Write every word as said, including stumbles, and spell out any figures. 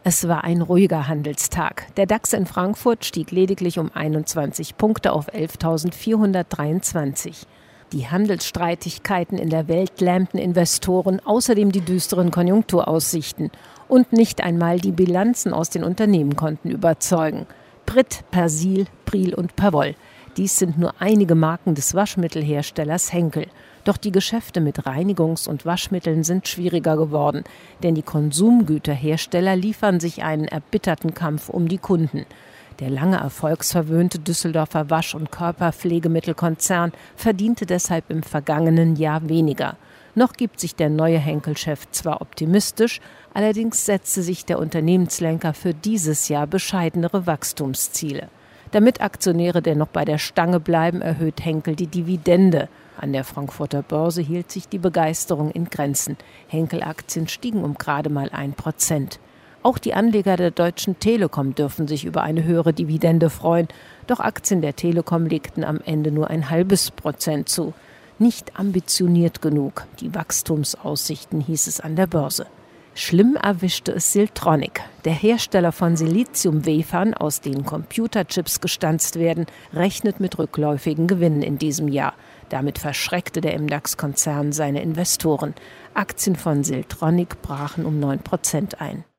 Es war ein ruhiger Handelstag. Der DAX in Frankfurt stieg lediglich um einundzwanzig Punkte auf elftausendvierhundertdreiundzwanzig. Die Handelsstreitigkeiten in der Welt lähmten Investoren, außerdem die düsteren Konjunkturaussichten. Und nicht einmal die Bilanzen aus den Unternehmen konnten überzeugen. Brit, Persil, Pril und Perwoll. Dies sind nur einige Marken des Waschmittelherstellers Henkel. Doch die Geschäfte mit Reinigungs- und Waschmitteln sind schwieriger geworden, denn die Konsumgüterhersteller liefern sich einen erbitterten Kampf um die Kunden. Der lange erfolgsverwöhnte Düsseldorfer Wasch- und Körperpflegemittelkonzern verdiente deshalb im vergangenen Jahr weniger. Noch gibt sich der neue Henkel-Chef zwar optimistisch, allerdings setzte sich der Unternehmenslenker für dieses Jahr bescheidenere Wachstumsziele. Damit Aktionäre dennoch bei der Stange bleiben, erhöht Henkel die Dividende. An der Frankfurter Börse hielt sich die Begeisterung in Grenzen. Henkel-Aktien stiegen um gerade mal ein Prozent. Auch die Anleger der Deutschen Telekom dürfen sich über eine höhere Dividende freuen. Doch Aktien der Telekom legten am Ende nur ein halbes Prozent zu. Nicht ambitioniert genug, die Wachstumsaussichten, hieß es an der Börse. Schlimm erwischte es Siltronic. Der Hersteller von Siliziumwafern, aus denen Computerchips gestanzt werden, rechnet mit rückläufigen Gewinnen in diesem Jahr. Damit verschreckte der M DAX-Konzern seine Investoren. Aktien von Siltronic brachen um neun Prozent ein.